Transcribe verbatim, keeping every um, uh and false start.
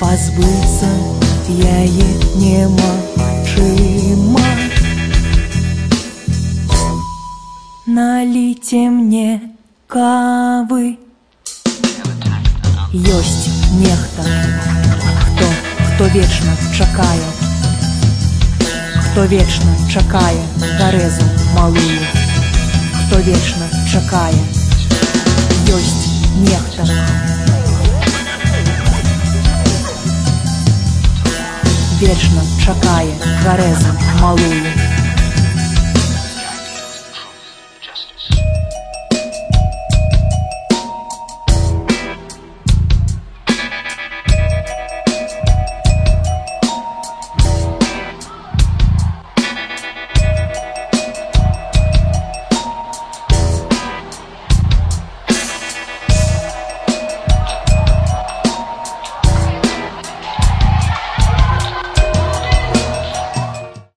пазбыцца яе немагчыма. Наліце мне кавы. Ёсць нехта, хто, хто вечна чакае, хто вечна чакае гарэзу малую, хто вечна чакае. Ёсць нехта, вечна чакае гарэзу малую.